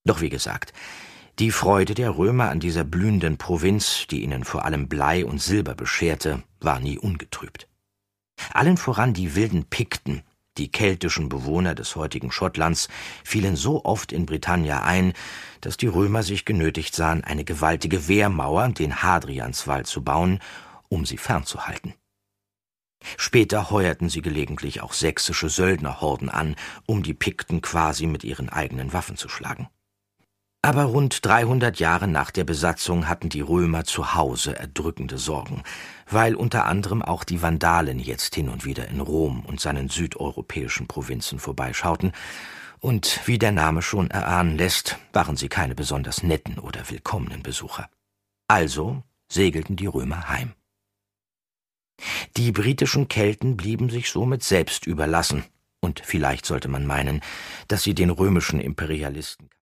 Doch wie gesagt, die Freude der Römer an dieser blühenden Provinz, die ihnen vor allem Blei und Silber bescherte, war nie ungetrübt. Allen voran die wilden Pikten, die keltischen Bewohner des heutigen Schottlands, fielen so oft in Britannia ein, dass die Römer sich genötigt sahen, eine gewaltige Wehrmauer, den Hadrianswall, zu bauen, um sie fernzuhalten. Später heuerten sie gelegentlich auch sächsische Söldnerhorden an, um die Pikten quasi mit ihren eigenen Waffen zu schlagen. Aber rund 300 Jahre nach der Besatzung hatten die Römer zu Hause erdrückende Sorgen, weil unter anderem auch die Vandalen jetzt hin und wieder in Rom und seinen südeuropäischen Provinzen vorbeischauten, und wie der Name schon erahnen lässt, waren sie keine besonders netten oder willkommenen Besucher. Also segelten die Römer heim. Die britischen Kelten blieben sich somit selbst überlassen, und vielleicht sollte man meinen, dass sie den römischen Imperialisten